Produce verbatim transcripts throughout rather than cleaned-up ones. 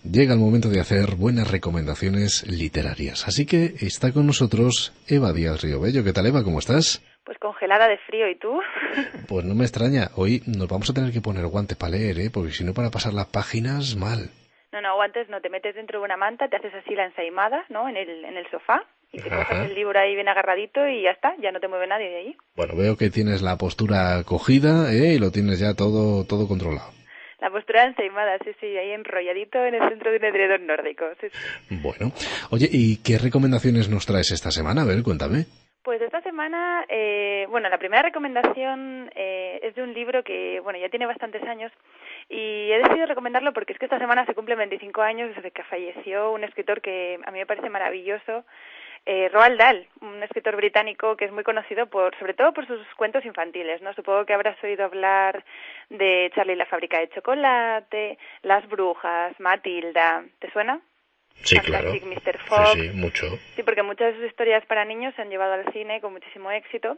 Llega el momento de hacer buenas recomendaciones literarias. Así que está con nosotros Eva Díaz Riobello. ¿Qué tal, Eva? ¿Cómo estás? Pues congelada de frío, ¿y tú? Pues no me extraña. Hoy nos vamos a tener que poner guantes para leer, ¿eh? Porque si no, para pasar las páginas, mal. No, no, guantes no. Te metes dentro de una manta, te haces así la ensaimada, ¿no? En el, en el sofá. Y te Ajá. coges el libro ahí bien agarradito y ya está. Ya no te mueve nadie de ahí. Bueno, veo que tienes la postura cogida, ¿eh? Y lo tienes ya todo, todo controlado. La postura ensaimada, sí, sí, ahí enrolladito en el centro de un edredón nórdico, sí, sí. Bueno. Oye, ¿y qué recomendaciones nos traes esta semana? A ver, cuéntame. Pues esta semana, eh, bueno, la primera recomendación eh, es de un libro que, bueno, ya tiene bastantes años y he decidido recomendarlo porque es que esta semana se cumplen veinticinco años desde que falleció un escritor que a mí me parece maravilloso, eh, Roald Dahl, un escritor británico que es muy conocido por, sobre todo por sus cuentos infantiles, ¿no? Supongo que habrás oído hablar de Charlie y la fábrica de chocolate, Las brujas, Matilda, ¿te suena? Sí, claro. mister Fox. Sí, sí, mucho. Sí, porque muchas de sus historias para niños se han llevado al cine con muchísimo éxito.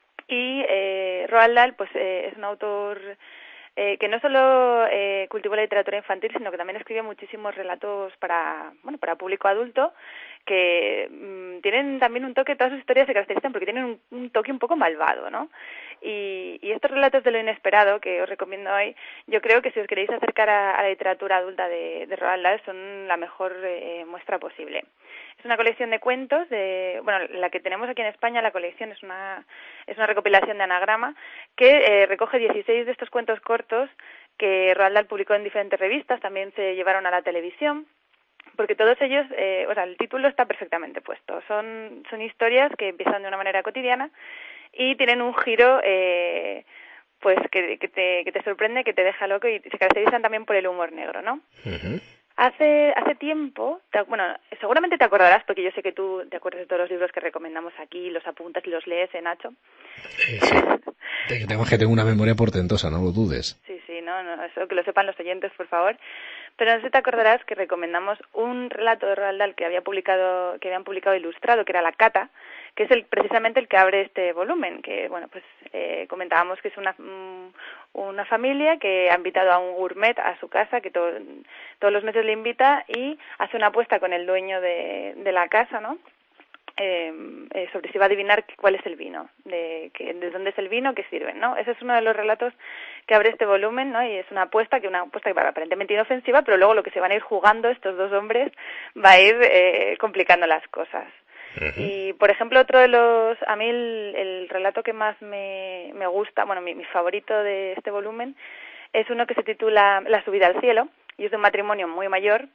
Y eh, Roald Dahl, pues, eh, es un autor eh, que no solo eh, cultivó la literatura infantil, sino que también escribe muchísimos relatos para, bueno, para público adulto, que mmm, tienen también un toque, todas sus historias se caracterizan porque tienen un, un toque un poco malvado, ¿no? Y, y estos relatos de lo inesperado que os recomiendo hoy, yo creo que si os queréis acercar a, a la literatura adulta de, de Roald Dahl son la mejor eh, muestra posible. Es una colección de cuentos, de, bueno, la que tenemos aquí en España, la colección es una es una recopilación de anagrama que eh, recoge dieciséis de estos cuentos cortos que Roald Dahl publicó en diferentes revistas, también se llevaron a la televisión. Porque todos ellos, eh, o sea, el título está perfectamente puesto. Son son historias que empiezan de una manera cotidiana y tienen un giro, eh, pues que, que te que te sorprende, que te deja loco y se caracterizan también por el humor negro, ¿no? Uh-huh. Hace hace tiempo, te, bueno, seguramente te acordarás, porque yo sé que tú te acuerdas de todos los libros que recomendamos aquí, los apuntas y los lees, ¿eh, Nacho? Eh, sí. Tengo que tengo una memoria portentosa, no lo dudes. Sí, sí, no, no, eso que lo sepan los oyentes, por favor. Pero no sé si te acordarás que recomendamos un relato de Roald Dahl que había publicado, que habían publicado ilustrado, que era La Cata, que es el precisamente el que abre este volumen, que bueno, pues eh, comentábamos que es una una familia que ha invitado a un gourmet a su casa, que todo, todos los meses le invita y hace una apuesta con el dueño de, de la casa, ¿no? Eh, eh, sobre si va a adivinar cuál es el vino, de, que, de dónde es el vino, qué sirven, ¿no? Ese es uno de los relatos que abre este volumen, ¿no? Y es una apuesta que una apuesta que va aparentemente inofensiva, pero luego lo que se van a ir jugando estos dos hombres va a ir eh, complicando las cosas. Uh-huh. Y, por ejemplo, otro de los... A mí el, el relato que más me, me gusta, bueno, mi, mi favorito de este volumen, es uno que se titula La subida al cielo, y es de un matrimonio muy mayor,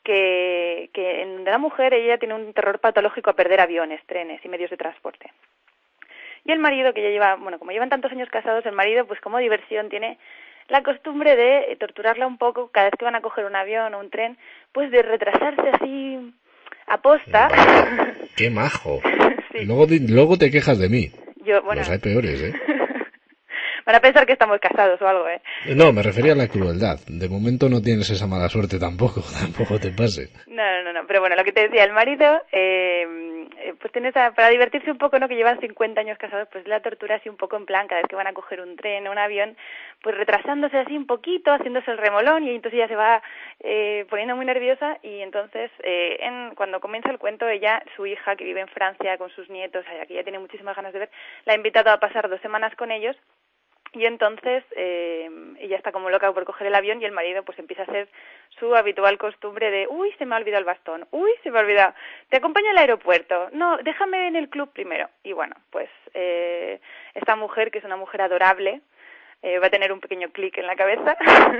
que, que en la mujer ella tiene un terror patológico a perder aviones, trenes y medios de transporte. Y el marido, que ya lleva, bueno, como llevan tantos años casados, el marido, pues como diversión, tiene la costumbre de torturarla un poco cada vez que van a coger un avión o un tren, pues de retrasarse así aposta. Vaya, ¡qué majo! Sí. Luego, luego te quejas de mí. Yo, bueno. Los hay peores, ¿eh? Van a pensar que estamos casados o algo, ¿eh? No, me refería a la crueldad. De momento no tienes esa mala suerte tampoco, tampoco te pase. No, no, no, pero bueno, lo que te decía, el marido, eh, pues tienes a, para divertirse un poco, ¿no? Que llevan cincuenta años casados, pues la tortura así un poco en plan, cada vez que van a coger un tren o un avión, pues retrasándose así un poquito, haciéndose el remolón y entonces ella se va eh, poniendo muy nerviosa y entonces eh, en, cuando comienza el cuento, ella, su hija, que vive en Francia con sus nietos, allá, que ya tiene muchísimas ganas de ver, la ha invitado a pasar dos semanas con ellos. Y entonces eh, ella está como loca por coger el avión y el marido pues empieza a hacer su habitual costumbre de uy, se me ha olvidado el bastón, uy, se me ha olvidado, te acompaño al aeropuerto, no, déjame en el club primero. Y bueno, pues eh, esta mujer, que es una mujer adorable, eh, va a tener un pequeño clic en la cabeza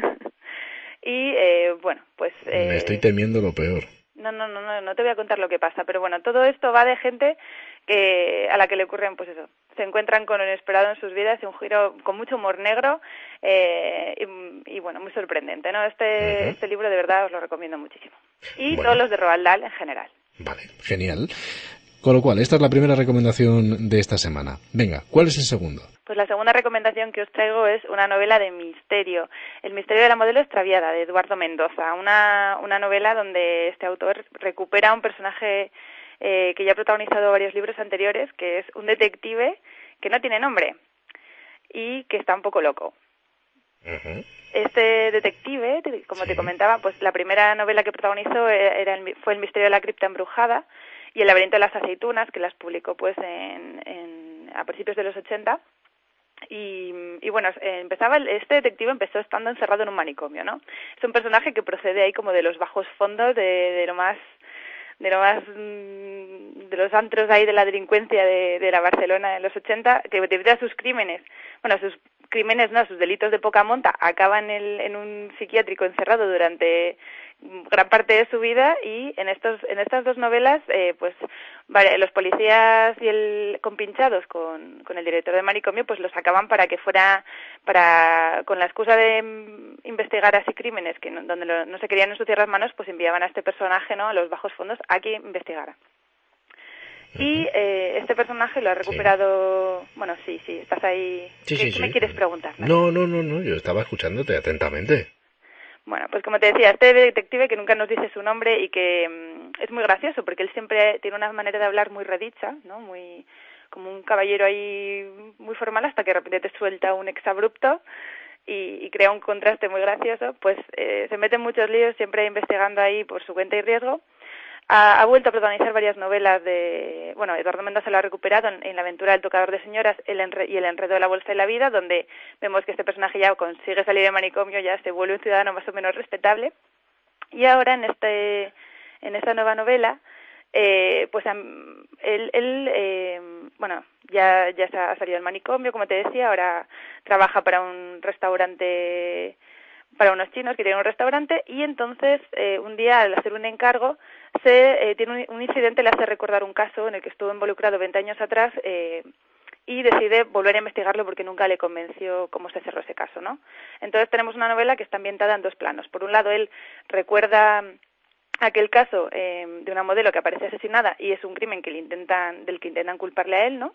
y eh, bueno, pues... Eh, me estoy temiendo lo peor. No, no, no, no, no te voy a contar lo que pasa, pero bueno, todo esto va de gente que a la que le ocurren, pues eso, se encuentran con lo inesperado en sus vidas y un giro con mucho humor negro eh, y, y bueno, muy sorprendente, ¿no? Este, uh-huh. este libro de verdad os lo recomiendo muchísimo. Y bueno, todos los de Roald Dahl en general. Vale, genial. Con lo cual, esta es la primera recomendación de esta semana. Venga, ¿cuál es el segundo? Pues la segunda recomendación que os traigo es una novela de misterio, El misterio de la modelo extraviada, de Eduardo Mendoza, una, una novela donde este autor recupera un personaje eh, que ya ha protagonizado varios libros anteriores, que es un detective que no tiene nombre y que está un poco loco. Uh-huh. Este detective, como sí. te comentaba, pues la primera novela que protagonizó era el, fue El misterio de la cripta embrujada y El laberinto de las aceitunas, que las publicó pues en, en a principios de los ochenta. Y, y bueno, empezaba este detective empezó estando encerrado en un manicomio, ¿no? Es un personaje que procede ahí como de los bajos fondos, de, de lo más de lo más de los antros ahí de la delincuencia de, de la Barcelona en los ochenta, que debido a sus crímenes, bueno, sus crímenes no, sus delitos de poca monta, acaba en, el, en un psiquiátrico encerrado durante gran parte de su vida, y en estos en estas dos novelas eh, pues vale, los policías y el compinchados con, con el director del manicomio pues los sacaban para que fuera para con la excusa de mm, investigar así crímenes que no, donde lo, no se querían ensuciar las manos, pues enviaban a este personaje, ¿no?, a los bajos fondos a que investigara. Y eh, este personaje lo ha recuperado... Sí. Bueno, sí, sí, estás ahí. Sí, ¿Qué, sí, ¿qué sí. me quieres preguntar? No, no, no, no, yo estaba escuchándote atentamente. Bueno, pues como te decía, este detective que nunca nos dice su nombre y que mmm, es muy gracioso porque él siempre tiene una manera de hablar muy redicha, ¿no? Muy como un caballero ahí muy formal, hasta que de repente te suelta un exabrupto y, y crea un contraste muy gracioso. Pues eh, se mete en muchos líos, siempre investigando ahí por su cuenta y riesgo. Ha, ha vuelto a protagonizar varias novelas de... Bueno, Eduardo Mendoza lo ha recuperado en, en La aventura del tocador de señoras el enre, y El enredo de la bolsa de la vida, donde vemos que este personaje ya consigue salir de manicomio, ya se vuelve un ciudadano más o menos respetable. Y ahora en este en esta nueva novela, eh, pues él, él eh, bueno, ya, ya se ha salido del manicomio, como te decía, ahora trabaja para un restaurante... para unos chinos que tienen un restaurante, y entonces eh, un día al hacer un encargo se eh, tiene un, un incidente, le hace recordar un caso en el que estuvo involucrado veinte años atrás eh, y decide volver a investigarlo porque nunca le convenció cómo se cerró ese caso, ¿no? Entonces tenemos una novela que está ambientada en dos planos. Por un lado, él recuerda aquel caso eh, de una modelo que aparece asesinada y es un crimen que le intentan del que intentan culparle a él, ¿no?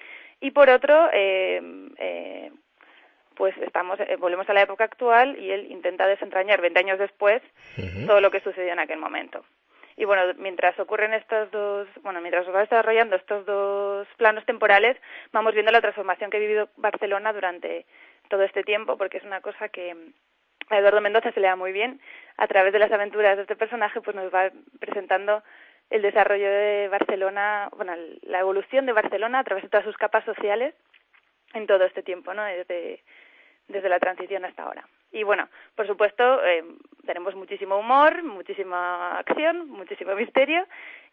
Y por otro, eh, eh, pues estamos eh, volvemos a la época actual y él intenta desentrañar veinte años después uh-huh. todo lo que sucedió en aquel momento. Y bueno, mientras ocurren estos dos, bueno, mientras se va desarrollando estos dos planos temporales, vamos viendo la transformación que ha vivido Barcelona durante todo este tiempo, porque es una cosa que a Eduardo Mendoza se le da muy bien. A través de las aventuras de este personaje, pues nos va presentando el desarrollo de Barcelona, bueno, la evolución de Barcelona a través de todas sus capas sociales en todo este tiempo, ¿no? Desde desde la transición hasta ahora. Y bueno, por supuesto, eh, tenemos muchísimo humor, muchísima acción, muchísimo misterio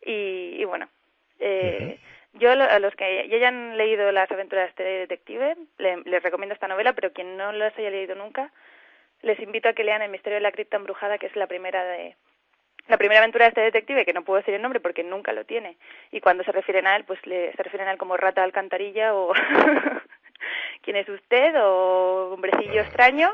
y, y bueno, eh, uh-huh. yo a los que ya hayan leído las aventuras de este detective, le, les recomiendo esta novela, pero quien no las haya leído nunca, les invito a que lean El misterio de la cripta embrujada, que es la primera de la primera aventura de este detective, que no puedo decir el nombre porque nunca lo tiene, y cuando se refieren a él, pues le, se refieren a él como rata de alcantarilla o... ¿Quién es usted? O hombrecillo extraño.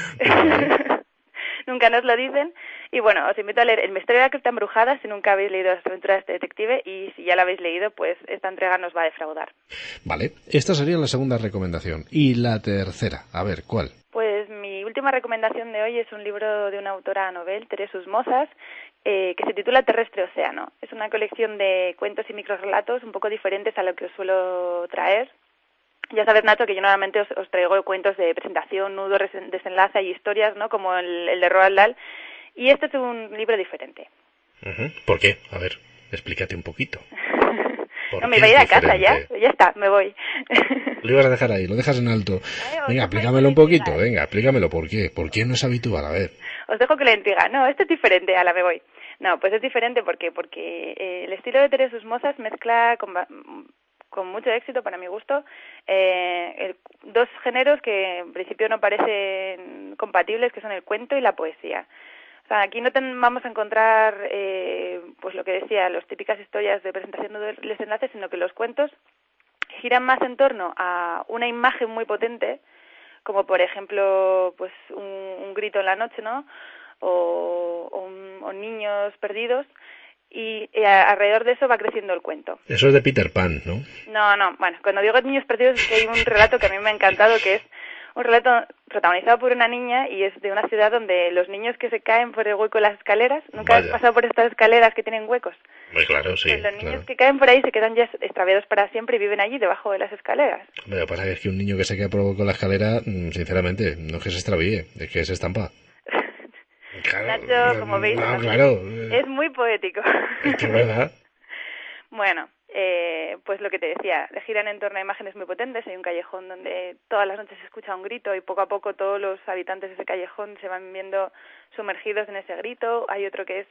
Nunca nos lo dicen. Y bueno, os invito a leer El misterio de la cripta embrujada si nunca habéis leído las aventuras de este detective, y si ya la habéis leído, pues esta entrega nos va a defraudar. Vale, esta sería la segunda recomendación. ¿Y la tercera? A ver, ¿cuál? Pues mi última recomendación de hoy es un libro de una autora novel, Teresa Mozas, eh, que se titula Terrestre Océano. Es una colección de cuentos y microrrelatos un poco diferentes a lo que os suelo traer. Ya sabes, Nacho, que yo normalmente os, os traigo cuentos de presentación, nudo, desenlace y historias, ¿no? Como el, el de Roald Dahl. Y este es un libro diferente. Uh-huh. ¿Por qué? A ver, explícate un poquito. No, me iba a ir a casa ya. Ya está, me voy. Lo ibas a dejar ahí, lo dejas en alto. Ay, venga, explícamelo un poquito, venga, explícamelo. ¿Por qué? ¿Por qué no es habitual? A ver. Os dejo que le intriga. No, este es diferente, a la me voy. No, pues es diferente porque porque eh, el estilo de Teresa Mozas mezcla con... con mucho éxito, para mi gusto, eh, el, dos géneros que en principio no parecen compatibles, que son el cuento y la poesía. O sea, aquí no ten, vamos a encontrar, eh, pues lo que decía, las típicas historias de presentación de desenlaces, sino que los cuentos giran más en torno a una imagen muy potente, como por ejemplo, pues un, un grito en la noche, ¿no? O, o, un, o niños perdidos. Y eh, alrededor de eso va creciendo el cuento. Eso es de Peter Pan, ¿no? No, no, bueno, cuando digo niños perdidos es que hay un relato que a mí me ha encantado, que es un relato protagonizado por una niña y es de una ciudad donde los niños que se caen por el hueco de las escaleras, ¿nunca Vaya. has pasado por estas escaleras que tienen huecos? Muy claro, sí. Pues los niños claro. que caen por ahí se quedan ya extraviados para siempre y viven allí debajo de las escaleras. Lo que pasa es que un niño que se cae por con la escalera, sinceramente, no es que se extravíe, es que se estampa. Claro, Nacho, como veis, no, no, claro. es muy poético. Es que es verdad. Bueno, eh, pues lo que te decía, giran en torno a imágenes muy potentes. Hay un callejón donde todas las noches se escucha un grito y poco a poco todos los habitantes de ese callejón se van viendo sumergidos en ese grito. Hay otro que es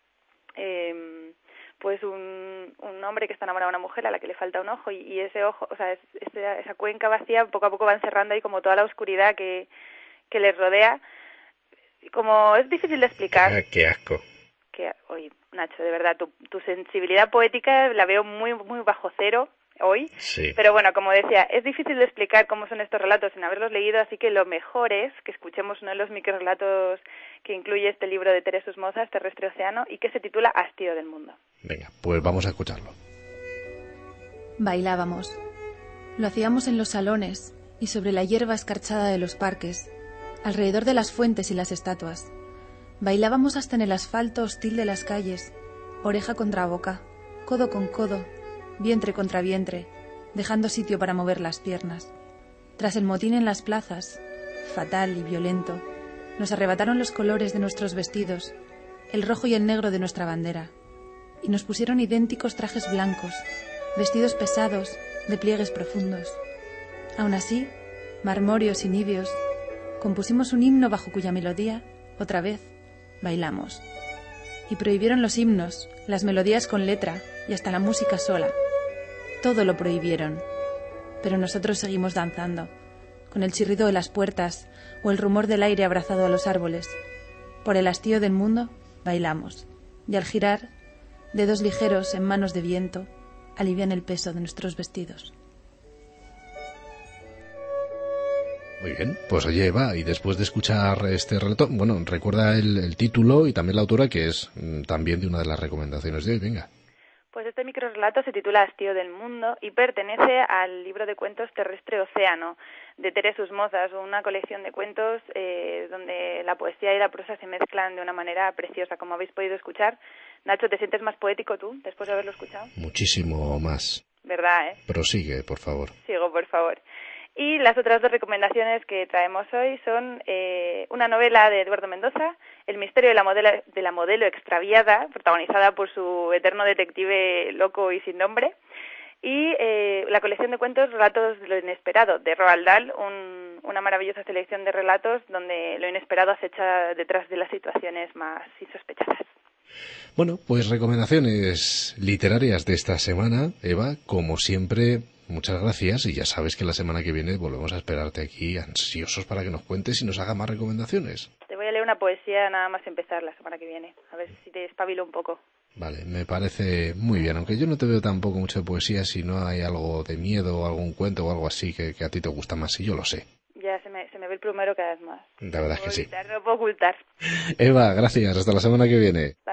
eh, pues un, un hombre que está enamorado de una mujer a la que le falta un ojo y, y ese ojo, o sea, es, esa, esa cuenca vacía poco a poco va encerrando ahí como toda la oscuridad que, que les rodea. Como es difícil de explicar. Ah, qué asco. Que, oye, Nacho, de verdad, tu, tu sensibilidad poética la veo muy muy bajo cero hoy. Sí. Pero bueno, como decía, es difícil de explicar cómo son estos relatos sin haberlos leído, así que lo mejor es que escuchemos uno de los microrelatos que incluye este libro de Teresa Mozas, Terrestre Océano, y que se titula Hastío del mundo. Venga, pues vamos a escucharlo. Bailábamos. Lo hacíamos en los salones y sobre la hierba escarchada de los parques, alrededor de las fuentes y las estatuas. Bailábamos hasta en el asfalto hostil de las calles, oreja contra boca, codo con codo, vientre contra vientre, dejando sitio para mover las piernas. Tras el motín en las plazas, fatal y violento, nos arrebataron los colores de nuestros vestidos, el rojo y el negro de nuestra bandera, y nos pusieron idénticos trajes blancos, vestidos pesados, de pliegues profundos. Aún así, marmóreos y niveos, compusimos un himno bajo cuya melodía, otra vez, bailamos. Y prohibieron los himnos, las melodías con letra y hasta la música sola. Todo lo prohibieron. Pero nosotros seguimos danzando, con el chirrido de las puertas o el rumor del aire abrazado a los árboles. Por el hastío del mundo, bailamos. Y al girar, dedos ligeros en manos de viento, alivian el peso de nuestros vestidos. Muy bien, pues oye Eva, y después de escuchar este relato, bueno, recuerda el, el título y también la autora, que es mm, también de una de las recomendaciones de hoy, venga. Pues este microrelato se titula Hastío del mundo y pertenece al libro de cuentos Terrestre Océano, de Teresa Mozas, una colección de cuentos eh, donde la poesía y la prosa se mezclan de una manera preciosa, como habéis podido escuchar. Nacho, ¿te sientes más poético tú, después de haberlo escuchado? Muchísimo más. ¿Verdad, eh? Prosigue, por favor. Sigo, por favor. Y las otras dos recomendaciones que traemos hoy son eh, una novela de Eduardo Mendoza, El misterio de la, modelo, de la modelo extraviada, protagonizada por su eterno detective loco y sin nombre, y eh, la colección de cuentos Relatos de lo inesperado, de Roald Dahl, un, una maravillosa selección de relatos donde lo inesperado acecha detrás de las situaciones más insospechadas. Bueno, pues recomendaciones literarias de esta semana, Eva, como siempre, muchas gracias y ya sabes que la semana que viene volvemos a esperarte aquí ansiosos para que nos cuentes y nos haga más recomendaciones. Te voy a leer una poesía nada más empezar la semana que viene, a ver si te espabilo un poco. Vale, me parece muy bien, aunque yo no te veo tampoco mucho de poesía si no hay algo de miedo o algún cuento o algo así que, que a ti te gusta más, y yo lo sé. Ya se me, se me ve el plumero cada vez más. La verdad es que sí. No puedo ocultar. Eva, gracias, hasta la semana que viene.